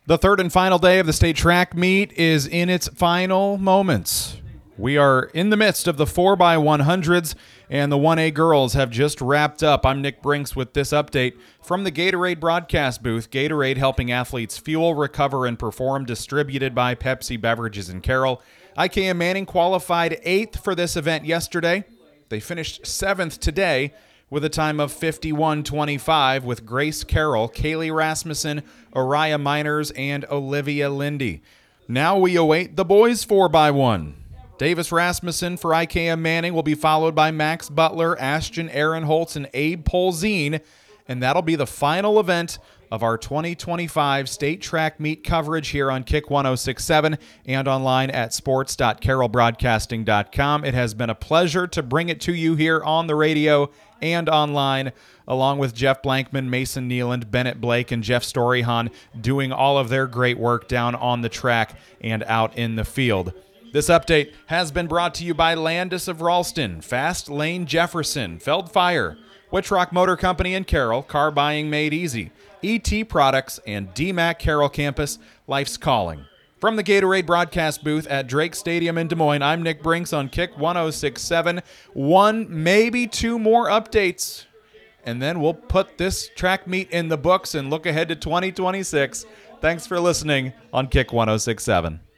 The third and final day of the state track meet is in its final moments. We are in the midst of the 4x100s, and the 1A girls have just wrapped up. I'm Nick Brinks with this update from the Gatorade broadcast booth. Gatorade helping athletes fuel, recover, and perform, distributed by Pepsi Beverages in Carroll. IKM Manning qualified 8th for this event yesterday. They finished 7th today with a time of 51:25 with Grace Carroll, Kaylee Rasmussen, Oriah Miners, and Olivia Lindy. Now we await the boys 4x1. Davis Rasmussen for IKM Manning will be followed by Max Butler, Ashton Aaron-Holtz, and Abe Polzine, and that'll be the final event of our 2025 state track meet coverage here on Kick 106.7 and online at sports.carrollbroadcasting.com. It has been a pleasure to bring it to you here on the radio and online, along with Jeff Blankman, Mason Nealand, Bennett Blake, and Jeff Storyhan doing all of their great work down on the track and out in the field. This update has been brought to you by Landis of Ralston, Fast Lane Jefferson, Feld Fire, Witchrock Motor Company in Carroll, car buying made easy, ET Products, and DMAC Carroll Campus, Life's Calling. From the Gatorade broadcast booth at Drake Stadium in Des Moines, I'm Nick Brinks on Kick 106.7. One, maybe two more updates, and then we'll put this track meet in the books and look ahead to 2026. Thanks for listening on Kick 106.7.